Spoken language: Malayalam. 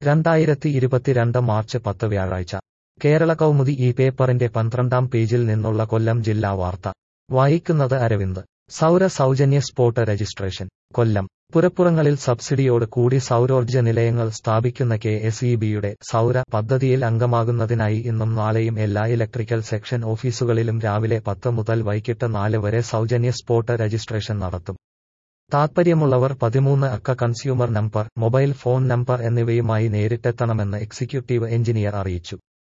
2022 മാർച്ച് 10 വ്യാഴാഴ്ച കേരള കൗമുദി ഈ പേപ്പറിന്റെ 12-ാം പേജിൽ നിന്നുള്ള കൊല്ലം ജില്ലാ വാർത്ത വായിക്കുന്നത് അരവിന്ദ്. സൗജന്യ സ്പോട്ട് രജിസ്ട്രേഷൻ. കൊല്ലം പുരപ്പുറങ്ങളിൽ സബ്സിഡിയോട് കൂടി സൗരോർജ്ജ നിലയങ്ങൾ സ്ഥാപിക്കുന്ന കെ.എസ്.ഇ.ബിയുടെ സൗര പദ്ധതിയിൽ അംഗമാകുന്നതിനായി ഇന്നും നാളെയും എല്ലാ ഇലക്ട്രിക്കൽ സെക്ഷൻ ഓഫീസുകളിലും രാവിലെ 10 മുതൽ വൈകിട്ട് 4 വരെ സൗജന്യ സ്പോട്ട് രജിസ്ട്രേഷൻ നടത്തും. താൽപ്പര്യമുള്ളവർ 13 അക്ക consumer number, mobile phone number എന്നിവയുമായി നേരിട്ടെത്തണമെന്ന് എക്സിക്യൂട്ടീവ് എഞ്ചിനീയർ അറിയിച്ചു.